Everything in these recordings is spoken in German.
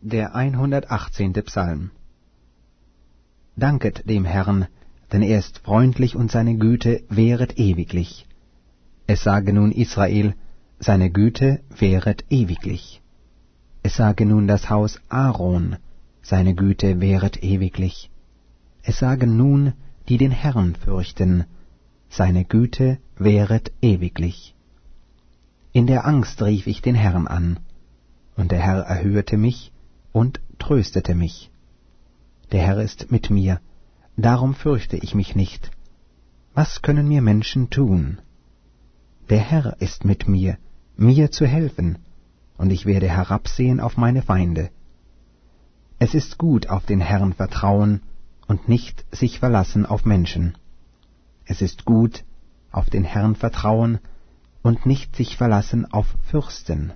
Der 118. Psalm. Danket dem Herrn, denn er ist freundlich und seine Güte währet ewiglich. Es sage nun Israel, seine Güte währet ewiglich. Es sage nun das Haus Aaron, seine Güte währet ewiglich. Es sagen nun, die den Herrn fürchten, seine Güte währet ewiglich. In der Angst rief ich den Herrn an, und der Herr erhörte mich und tröstete mich. Der Herr ist mit mir, darum fürchte ich mich nicht. Was können mir Menschen tun? Der Herr ist mit mir, mir zu helfen, und ich werde herabsehen auf meine Feinde. Es ist gut, auf den Herrn vertrauen und nicht sich verlassen auf Menschen. Es ist gut, auf den Herrn vertrauen und nicht sich verlassen auf Fürsten.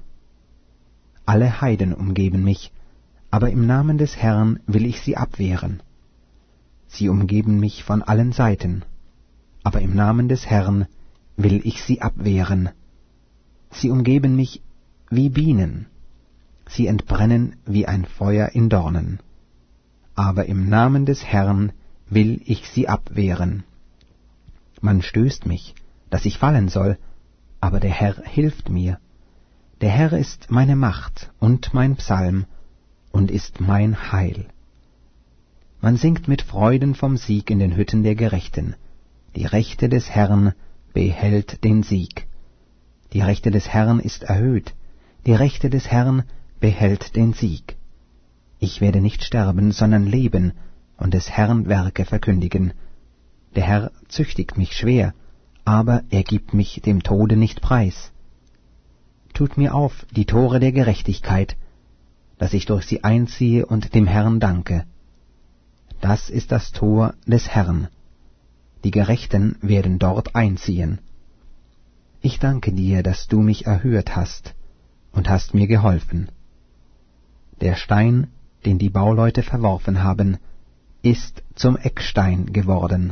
Alle Heiden umgeben mich, aber im Namen des Herrn will ich sie abwehren. Sie umgeben mich von allen Seiten, aber im Namen des Herrn will ich sie abwehren. Sie umgeben mich wie Bienen, sie entbrennen wie ein Feuer in Dornen. Aber im Namen des Herrn will ich sie abwehren. Man stößt mich, dass ich fallen soll, aber der Herr hilft mir. Der Herr ist meine Macht und mein Psalm und ist mein Heil. Man singt mit Freuden vom Sieg in den Hütten der Gerechten. Die Rechte des Herrn behält den Sieg. Die Rechte des Herrn ist erhöht. Die Rechte des Herrn behält den Sieg. Ich werde nicht sterben, sondern leben und des Herrn Werke verkündigen. Der Herr züchtigt mich schwer, aber er gibt mich dem Tode nicht preis. Tut mir auf die Tore der Gerechtigkeit, dass ich durch sie einziehe und dem Herrn danke. Das ist das Tor des Herrn. Die Gerechten werden dort einziehen. Ich danke dir, dass du mich erhört hast und hast mir geholfen. Der Stein, den die Bauleute verworfen haben, ist zum Eckstein geworden.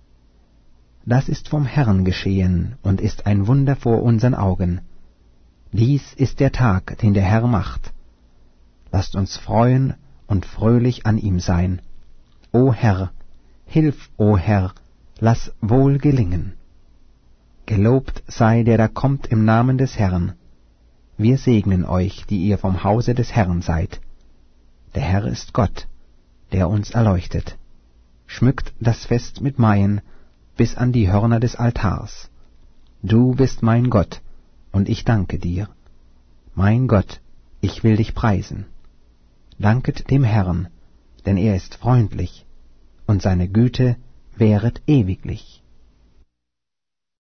Das ist vom Herrn geschehen und ist ein Wunder vor unseren Augen. Dies ist der Tag, den der Herr macht. Lasst uns freuen und fröhlich an ihm sein. O Herr, hilf, o Herr, lass wohl gelingen. Gelobt sei der da kommt im Namen des Herrn. Wir segnen euch, die ihr vom Hause des Herrn seid. Der Herr ist Gott, der uns erleuchtet. Schmückt das Fest mit Maien bis an die Hörner des Altars. Du bist mein Gott, und ich danke dir. Mein Gott, ich will dich preisen. Danket dem Herrn, denn er ist freundlich, und seine Güte währet ewiglich.